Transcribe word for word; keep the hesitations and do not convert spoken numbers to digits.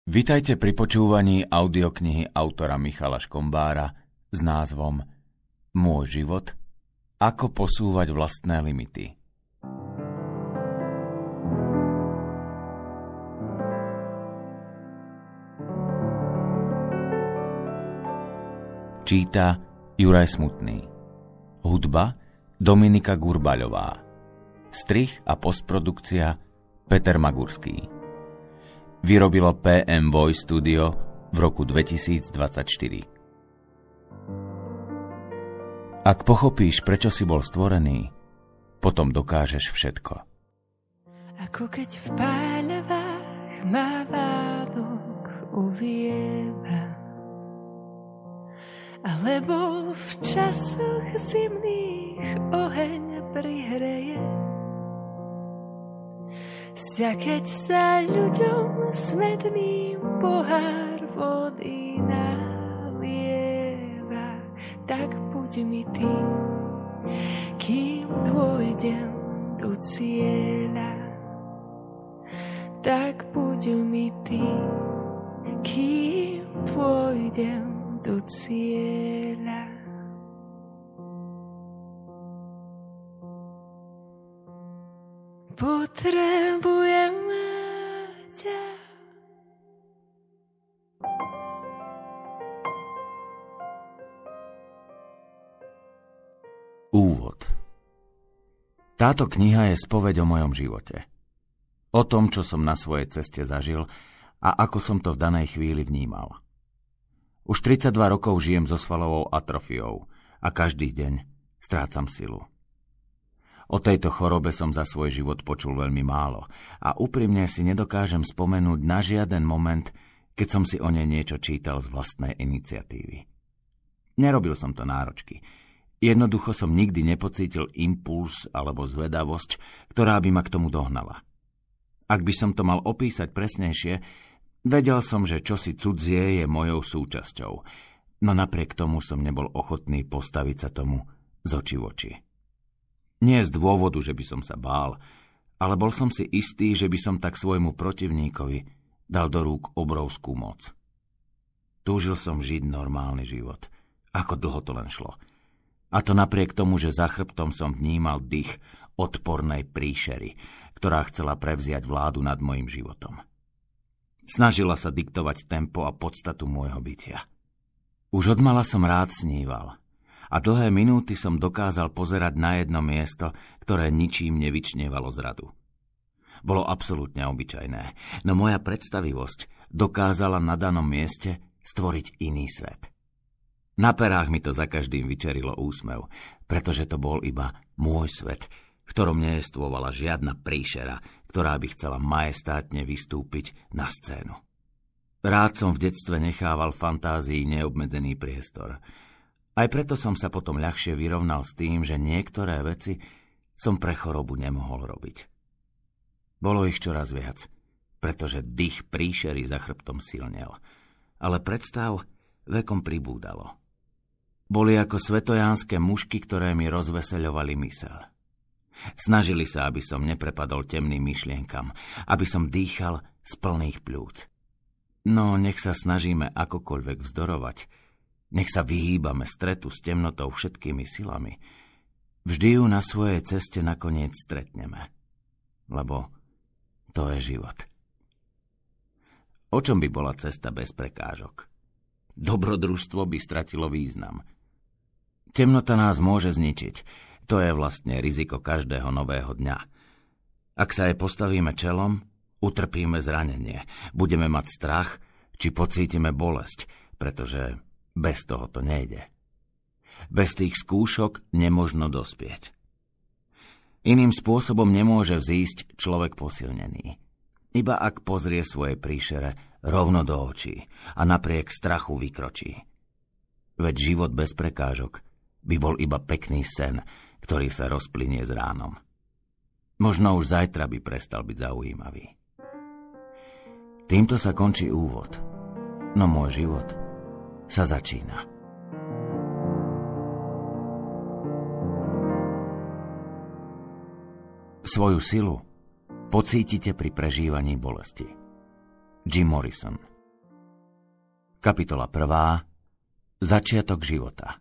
Vitajte pri počúvaní audioknihy autora Michala Škombára s názvom Môj život – ako posúvať vlastné limity. Číta Juraj Smutný. Hudba Dominika Gurbaľová. Strih a postprodukcia Peter Magurský. Vyrobilo pé em Voice Studio v roku dvetisícdvadsaťštyri. Ak pochopíš, prečo si bol stvorený, potom dokážeš všetko. Ako keď v páľavách ma vádok uvieva, alebo v časoch zimných oheň prihreje. Sťa keď sa ľuďom smedným pohár vody nalieva, tak buď mi ty, kým dôjdem do cieľa. Tak buď mi ty, kým pôjdem do cieľa. Potrebujem ťa. Úvod. Táto kniha je spoveď o mojom živote. O tom, čo som na svojej ceste zažil a ako som to v danej chvíli vnímal. Už tridsaťdva rokov žijem so svalovou atrofiou a každý deň strácam silu. O tejto chorobe som za svoj život počul veľmi málo a úprimne si nedokážem spomenúť na žiaden moment, keď som si o nej niečo čítal z vlastnej iniciatívy. Nerobil som to náročky. Jednoducho som nikdy nepocítil impuls alebo zvedavosť, ktorá by ma k tomu dohnala. Ak by som to mal opísať presnejšie, vedel som, že čosi cudzie je mojou súčasťou, no napriek tomu som nebol ochotný postaviť sa tomu z očí v oči. Nie z dôvodu, že by som sa bál, ale bol som si istý, že by som tak svojmu protivníkovi dal do rúk obrovskú moc. Túžil som žiť normálny život, ako dlho to len šlo. A to napriek tomu, že za chrbtom som vnímal dých odpornej príšery, ktorá chcela prevziať vládu nad mojim životom. Snažila sa diktovať tempo a podstatu môjho bytia. Už odmala som rád sníval. A dlhé minúty som dokázal pozerať na jedno miesto, ktoré ničím nevyčnievalo zradu. Bolo absolútne obyčajné, no moja predstavivosť dokázala na danom mieste stvoriť iný svet. Na perách mi to za každým vyčerilo úsmev, pretože to bol iba môj svet, v ktorom neestvovala žiadna príšera, ktorá by chcela majestátne vystúpiť na scénu. Rád som v detstve nechával fantázii neobmedzený priestor. Aj preto som sa potom ľahšie vyrovnal s tým, že niektoré veci som pre chorobu nemohol robiť. Bolo ich čoraz viac, pretože dých príšery za chrbtom silnel. Ale predstav, vekom pribúdalo. Boli ako svetojánske mušky, ktoré mi rozveseľovali myseľ. Snažili sa, aby som neprepadol temným myšlienkam, aby som dýchal z plných pľúc. No nech sa snažíme akokoľvek vzdorovať, nech sa vyhýbame stretu s temnotou všetkými silami, vždy ju na svojej ceste nakoniec stretneme. Lebo to je život. O čom by bola cesta bez prekážok? Dobrodružstvo by stratilo význam. Temnota nás môže zničiť. To je vlastne riziko každého nového dňa. Ak sa jej postavíme čelom, utrpíme zranenie, budeme mať strach, či pocítime bolesť, pretože bez toho to nejde. Bez tých skúšok nemožno dospieť. Iným spôsobom nemôže vzísť človek posilnený. Iba ak pozrie svoje príšere rovno do očí a napriek strachu vykročí. Veď život bez prekážok by bol iba pekný sen, ktorý sa rozplynie s ránom. Možno už zajtra by prestal byť zaujímavý. Týmto sa končí úvod, no môj život sa začína. Svoju silu pocítite pri prežívaní bolesti. Jim Morrison. Kapitola prvá. Začiatok života.